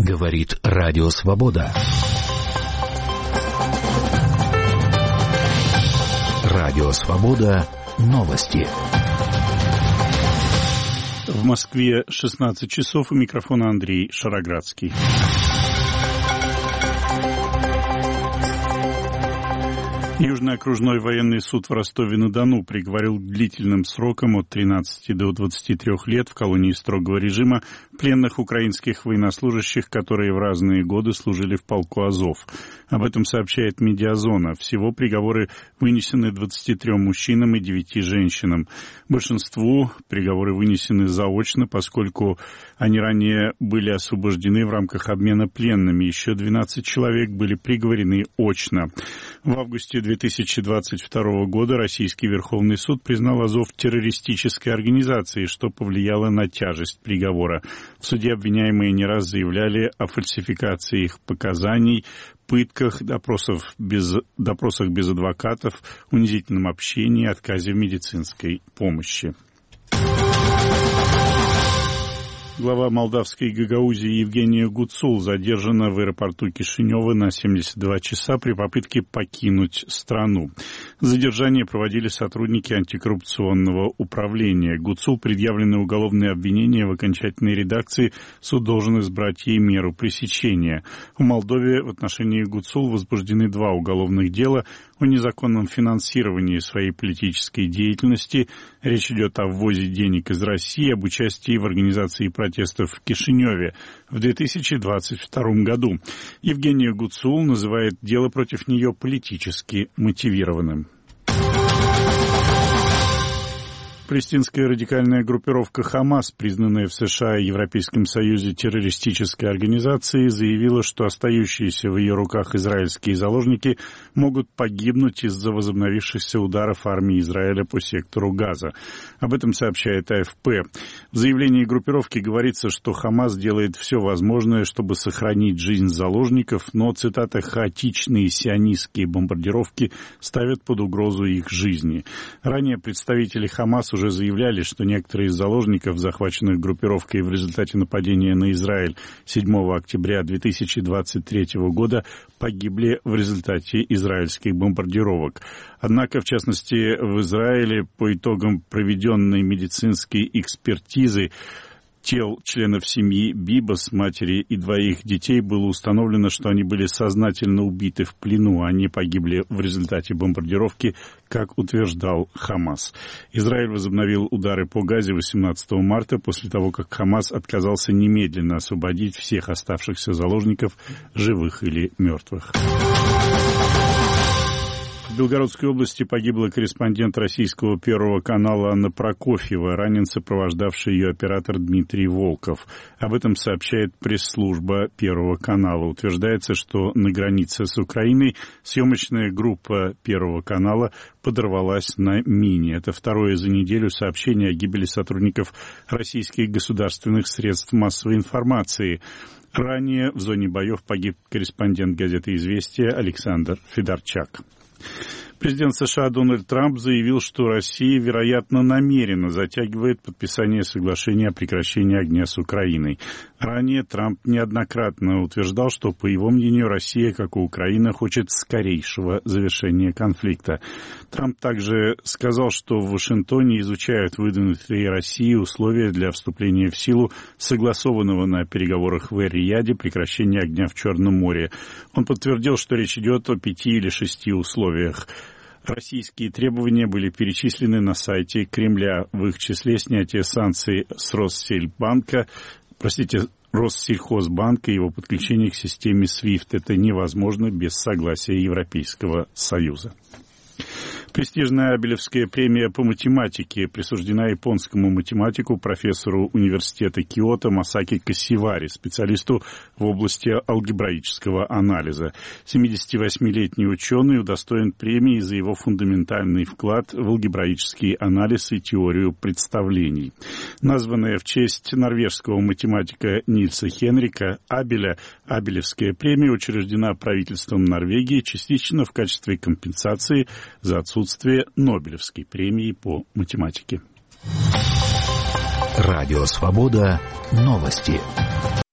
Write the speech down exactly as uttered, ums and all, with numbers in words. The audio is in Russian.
Говорит Радио Свобода. Радио Свобода. Новости. В Москве шестнадцать часов. У микрофона Андрей Шароградский. Южный окружной военный суд в Ростове-на-Дону приговорил к длительным срокам от тринадцати до двадцати трёх лет в колонии строгого режима пленных украинских военнослужащих, которые в разные годы служили в полку Азов. Об этом сообщает «Медиазона». Всего приговоры вынесены двадцати трём мужчинам и девяти женщинам. Большинству приговоры вынесены заочно, поскольку они ранее были освобождены в рамках обмена пленными. Еще двенадцать человек были приговорены очно. В августе две тысячи двадцать второго года Российский Верховный суд признал Азов террористической организацией, что повлияло на тяжесть приговора. В суде обвиняемые не раз заявляли о фальсификации их показаний, пытках, допросах без, допросах без адвокатов, унизительном общении, отказе в медицинской помощи. Глава молдавской Гагаузии Евгения Гуцул задержана в аэропорту Кишинева на семьдесят два часа при попытке покинуть страну. Задержание проводили сотрудники антикоррупционного управления. Гуцул предъявлены уголовные обвинения. В окончательной редакции суд должен избрать ей меру пресечения. В Молдове в отношении Гуцул возбуждены два уголовных дела о незаконном финансировании своей политической деятельности. Речь идет о ввозе денег из России, об участии в организации протестов в Кишиневе в две тысячи двадцать втором году. Евгения Гуцул называет дело против нее политически мотивированным. Палестинская радикальная группировка «Хамас», признанная в США и Европейском Союзе террористической организацией, заявила, что остающиеся в ее руках израильские заложники могут погибнуть из-за возобновившихся ударов армии Израиля по сектору Газа. Об этом сообщает А Эф Пэ. В заявлении группировки говорится, что «Хамас» делает все возможное, чтобы сохранить жизнь заложников, но, цитата, «хаотичные сионистские бомбардировки ставят под угрозу их жизни». Ранее представители «Хамас» уже заявляли, что некоторые из заложников, захваченных группировкой в результате нападения на Израиль седьмого октября две тысячи двадцать третьего года, погибли в результате израильских бомбардировок. Однако, в частности, в Израиле по итогам проведенной медицинской экспертизы тел членов семьи Бибас, матери и двоих детей, было установлено, что они были сознательно убиты в плену, а не погибли в результате бомбардировки, как утверждал Хамас. Израиль возобновил удары по Газе восемнадцатого марта после того, как Хамас отказался немедленно освободить всех оставшихся заложников, живых или мертвых. В Белгородской области погибла корреспондент российского Первого канала Анна Прокофьева, ранен сопровождавший ее оператор Дмитрий Волков. Об этом сообщает пресс-служба Первого канала. Утверждается, что на границе с Украиной съемочная группа Первого канала подорвалась на мине. Это второе за неделю сообщение о гибели сотрудников российских государственных средств массовой информации. Ранее в зоне боев погиб корреспондент газеты «Известия» Александр Федорчак. Президент США Дональд Трамп заявил, что Россия, вероятно, намеренно затягивает подписание соглашения о прекращении огня с Украиной. Ранее Трамп неоднократно утверждал, что, по его мнению, Россия, как и Украина, хочет скорейшего завершения конфликта. Трамп также сказал, что в Вашингтоне изучают выдвинутые Россией условия для вступления в силу согласованного на переговорах в Эр-Рияде прекращения огня в Черном море. Он подтвердил, что речь идет о пяти или шести условиях. Российские требования были перечислены на сайте Кремля, в их числе снятие санкций с Россельбанка, простите, Россельхозбанка и его подключение к системе свифт. Это невозможно без согласия Европейского Союза. Престижная Абелевская премия по математике присуждена японскому математику, профессору университета Киото Масаки Кассивари, специалисту в области алгебраического анализа. семидесятивосьмилетний ученый удостоен премии за его фундаментальный вклад в алгебраический анализ и теорию представлений. Названная в честь норвежского математика Нильса Хенрика Абеля, Абелевская премия учреждена правительством Норвегии частично в качестве компенсации за отсутствие Нобелевской премии по математике. Радио Свобода. Новости.